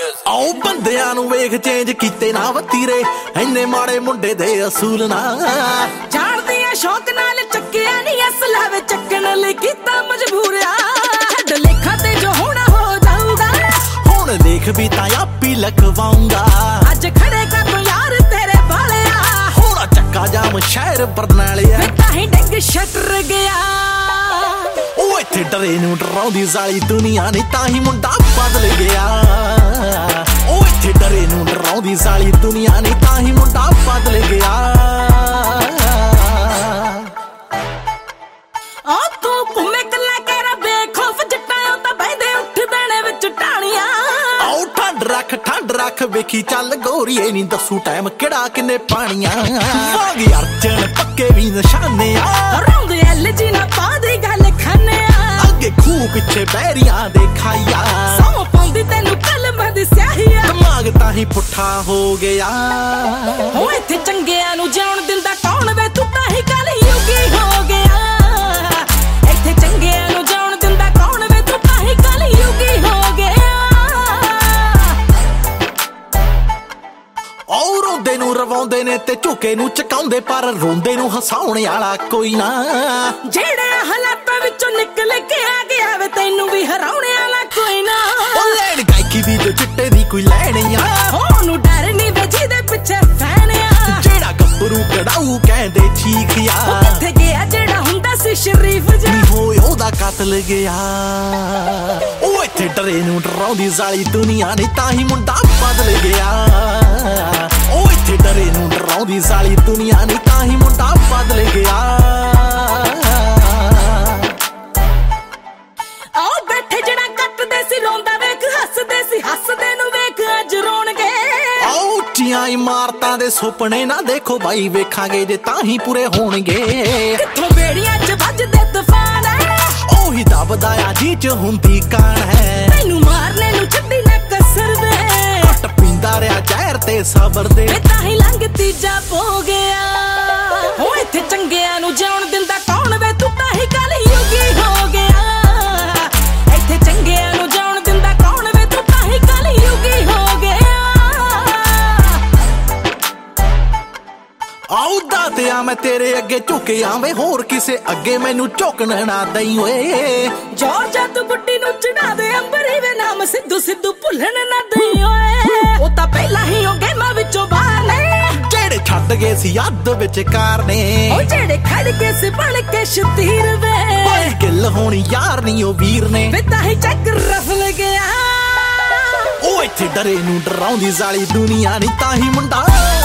ਆਓ ਬੰਦਿਆਂ ਨੂੰ ਵੇਖ ਚੇਂਜ ਕੀਤੇ ਨਾ ਵਤੀਰੇ, ਇੰਨੇ ਮਾੜੇ ਮੁੰਡੇ ਦੇ ਅਸੂਲ ਨਾ ਜਾਣਦੀ ਆ ਸ਼ੌਕ ਨਾਲ ਚੱਕਿਆ ਨਹੀਂ ਅਸਲਾ ਵੇ ਚੱਕਣ ਲਈ ਕੀਤਾ ਮਜਬੂਰਿਆ। ਛੱਡ ਲੇਖਾਂ ਤੇ ਜੋ ਹੋਣਾ ਹੋ ਜਾਊਗਾ, ਹੁਣ ਦੇਖ ਵੀ ਤਾਂ ਆਪੀ ਲਖਵਾਉਂਗਾ। ਅੱਜ ਖੜੇ ਕਰ ਯਾਰ ਤੇਰੇ ਵਾਲਿਆ, ਹੋਣਾ ਚੱਕਾ ਜਾਮ ਸ਼ਹਿਰ ਬਰਨਾਲਿਆ, ਤਾਂ ਹੀ ਡਿੱਗ ਛੱਟਰ ਗਿਆ। ਉਹ ਇੱਥੇ ਡਰੇ ਨੂੰ ਡਰਾਉਂਦੀ ਜ਼ਾਲੀ ਦੁਨੀਆ ਨੇ, ਤਾਂ ਹੀ ਮੁੰਡਾ ਬਦਲ ਗਿਆ। ਉਹ ਇੱਥੇ ਡਰੇ ਨੂੰ ਡਰਾਉਂਦੀ ਜ਼ਾਲੀ ਦੁਨੀਆ ਨੇ, ਤਾਂ ਹੀ ਮੁੰਡਾ ਬਦਲ ਗਿਆ। ਆ ਤੂੰ ਘੁੰਮੇ ਕੱਲਾ ਕਹਿਰਾ ਬੇਖੌਫ ਜੱਟਾਂ ਤਾਂ ਬਹਿਦੇ ਉੱਠ ਬੈਣੇ ਵਿੱਚ ਢਾਣੀਆਂ। ਆਓ ਠੰਡ ਰੱਖ ਵੇਖੀ ਚੱਲ ਗੋਰੀਏ ਨੀ ਦੱਸੂ ਟਾਈਮ ਕਿਹੜਾ ਕਿੰਨੇ ਪਾਣੀਆਂ। ਵਾਂਗ ਅਰਜਨ ਪੱਕੇ ਵੀ ਨਿਸ਼ਾਨੇ ਆ, ਰੌਂਦੇ ਐਲਜੀ ਨਾ ਪਾਦੀ ਗੱਲ ਖਾਨੇ ਆ। ਅੱਗੇ ਖੂਹ ਪਿੱਛੇ ਬਹਿਰੀਆਂ ਦੇ ਖਾਈਆ, ਸੌ ਪਾਉਂਦੀ ਤੈਨੂੰ ਕਲਮਾਂ ਦੀ ਸਿਆਹੀਆ। ਦਿਮਾਗ ਤਾਂ ਹੀ ਪੁੱਠਾ ਹੋ ਗਿਆ। ਹੋ ਇੱਥੇ ਚੰਗਿਆਂ ਨੂੰ ਜਿਉਣ ਦਿੰਦਾ ਕੌਣ ਵੇ, ਤੂੰ ਤਾਂ ਹੀ ਕਲਯੁਗੀ ਹੋ ਗਿਆ। ਇੱਥੇ ਚੰਗਿਆਂ ਨੂੰ ਜਿਉਣ ਦਿੰਦਾ ਕੌਣ ਵੇ, ਤੂੰ ਤਾਂ ਹੀ ਕਲਯੁਗੀ ਹੋ ਗਿਆ। ਔਰ ਰੋਂਦੇ ਨੂੰ ਰਵਾਉਂਦੇ ਨੇ ਤੇ ਝੁਕੇ ਨੂੰ ਚਕਾਉਂਦੇ, ਪਰ ਰੋਂਦੇ ਨੂੰ ਹਸਾਉਣ ਵਾਲਾ ਕੋਈ ਨਾ। ਜਿਹੜੇ ਹਾਲਾਤਾਂ ਵਿੱਚੋਂ ਨਿਕਲ ਕੇ ਆ ਗਿਆ ਵੇ, ਤੈਨੂੰ ਵੀ ਹਰਾਉਣ ਵਾਲਾ ਕੋਈ ਨਾ। ਉਹ ਲੈਣ ਗਾਇਕੀ ਵੀ ਜੋ ਚਿੱਟੇ ਦੀ ਕੋਈ ਲੈਣੀ ਆ, ਉਹਨੂੰ ਡਰ ਨਹੀਂ ਵੇ ਜਿਹਦੇ ਪਿੱਛੇ ਫੈਨ ਆ। ਜਿਹੜਾ ਗੱਭਰੂ ਕਢਾਊ ਕਹਿੰਦੇ ਚੀਖਿਆ, ਉਹ ਕਿੱਥੇ ਗਿਆ ਜਿਹੜਾ ਹੁੰਦਾ ਸੀ ਸ਼ਰੀਫ ਜਿਹਾ, ਨੀ ਹੋਏ ਉਹਦਾ ਕਤਲ ਗਿਆ। ਉਹ ਇੱਥੇ ਡਰੇ ਨੂੰ ਡਰਾਉਂਦੀ ਜ਼ਾਲੀ ਦੁਨੀਆ ਨੇ, ਤਾਂ ਹੀ ਮੁੰਡਾ ਬਦਲ ਗਿਆ। ਉਹ ਇੱਥੇ ਡਰੇ ਨੂੰ ਡਰਾਉਂਦੀ ਜ਼ਾਲੀ ਦੁਨੀਆ ਨੇ, ਤਾਂ ਹੀ ਮੁੰਡਾ ਬਦਲ ਗਿਆ। ਆਓ ਬੈਠੇ ਜਿਹੜਾ ਕੱਟਦੇ ਸੀ ਰੋਂਦਾ ਵੇਖ, ਹੱਸਦੇ ਨੂੰ ਵੇਖ ਅੱਜ ਰੋਣਗੇ। ਆਓ ਉੱਚੀਆਂ ਇਮਾਰਤਾਂ ਦੇ ਸੁਪਨੇ ਨਾ ਦੇਖੋ ਬਾਈ, ਵੇਖਾਂਗੇ ਜੇ ਤਾਂ ਹੀ ਪੂਰੇ ਹੋਣਗੇ। ਕਿੱਥੋਂ ਬੇੜੀਆਂ 'ਚ ਵੱਜਦੇ ਤੂਫਾਨ ਹੈ, ਉਹੀ ਦਬਦਾ ਆ ਜੀ 'ਚ ਹੁੰਦੀ ਕਾਣ ਹੈ। ਤੈਨੂੰ ਮਾਰਨੇ ਨੂੰ ਛੱਡੀ ਨਾ ਕਸਰ ਵੇ, ਘਟ ਪੀਂਦਾ ਰਿਹਾ ਜ਼ਹਿਰ ਤੇ ਸਬਰ ਦੇ, ਤਾਂ ਹੀ ਲੰਘ ਤੀਜਾ ਪੋ ਗਿਆ। ਹੋ ਇੱਥੇ ਚੰਗਿਆਂ ਨੂੰ ਜਿਉਣ ਦਿੰਦਾ ਕੌਣ ਵੇ, ਤੂੰ ਤਾਂ ਹੀ ਕਲਯੁਗੀ ਹੋ ਗਿਆ। ਇੱਥੇ ਚੰਗਿਆਂ ਨੂੰ ਜਿਉਣ ਦਿੰਦਾ ਕੌਣ ਵੇ, ਤੂੰ ਤਾਂ ਹੀ ਕਲਯੁਗੀ ਹੋ ਗਿਆ। ਆਉ ਦਾਤਿਆ ਮੈਂ ਤੇਰੇ ਅੱਗੇ ਝੁਕਿਆ ਵੇ, ਹੋਰ ਕਿਸੇ ਅੱਗੇ ਮੈਨੂੰ ਝੁਕਣ ਨਾ ਦਈ ਓਏ। ਜੋਰ ਜੱਤ ਬੁੱਢੀ ਨੂੰ ਚੜਾ ਦੇ ਅੰਬਰੀ ਵੇ, ਨਾਮ ਸਿੱਧੂ ਭੁੱਲਣ ਨਾ ਦਈ ਓਏ। ਉਹ ਤਾਂ ਪਹਿਲਾਂ ਹੀ ਉਹ ਗੇਮਾਂ ਵਿੱਚੋਂ ਬਾਹਰ ਨੇ, ਜਿਹੜੇ ਛੱਡ ਗਏ ਸੀ ਅੱਧ ਵਿਚਕਾਰ ਨੇ। ਉਹ ਜਿਹੜੇ ਖੜ ਗਏ ਸੀ ਬਣ ਕੇ ਸ਼ਤੀਰ ਵੇ, ਓਏ ਗਿੱਲ ਹੋਣੀ ਯਾਰ ਨਹੀਂ ਉਹ ਵੀਰ ਨੇ, ਵੇ ਤਾਂ ਹੀ ਚੱਕ ਰਫਲ ਗਿਆ। ਉਹ ਇੱਥੇ ਡਰੇ ਨੂੰ ਡਰਾਉਂਦੀ ਜ਼ਾਲੀ ਦੁਨੀਆ ਨਹੀਂ, ਤਾਂ ਹੀ ਮੁੰਡਾ